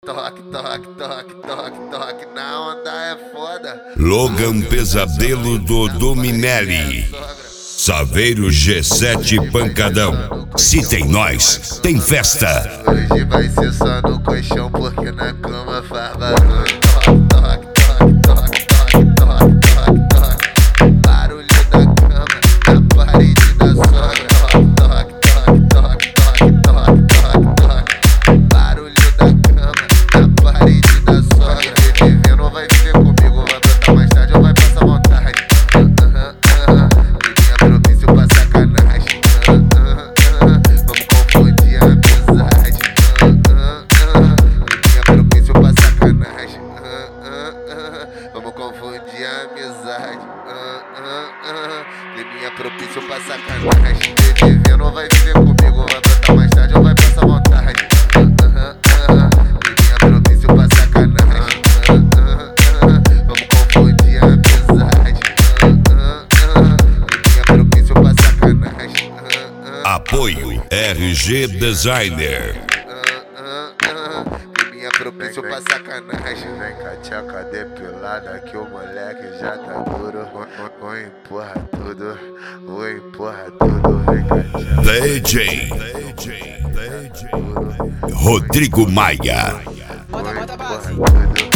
Toque, toque, toque, toque, toque, na onda é foda. Logan Pesadelo do Dominelli. Saveiro G7 Pancadão. Se tem nós, tem festa. Hoje vai ser só no colchão, porque na cama faz barulho. Toque, toque, toque, toque, toque, toque, toque. Barulho da cama, na parede da sogra. Toque, toque, toque, toque, toque, toque, toque. Barulho da cama, na parede da sogra. Vivendo vai viver comigo, vai brotar mais tarde ou vai passar vontade. Menina propício pra sacanagem. Vamos confundir a amizade. Menina propício pra sacanagem. Vamos confundir a amizade. Menina propício pra sacanagem. Vivendo vai viver comigo, vai brotar mais tarde ou vai passar vontade. Menina propício pra sacanagem. Vamos confundir a amizade. Menina propício pra sacanagem. Apoio RG Designer. Minha propício pra sacanagem. Vem com a tcheca depilada que o moleque já tá duro. Vou empurra tudo, vou empurra tudo. Vem com a tcheca. DJ Rodrigo Maia. Vou empurra tudo.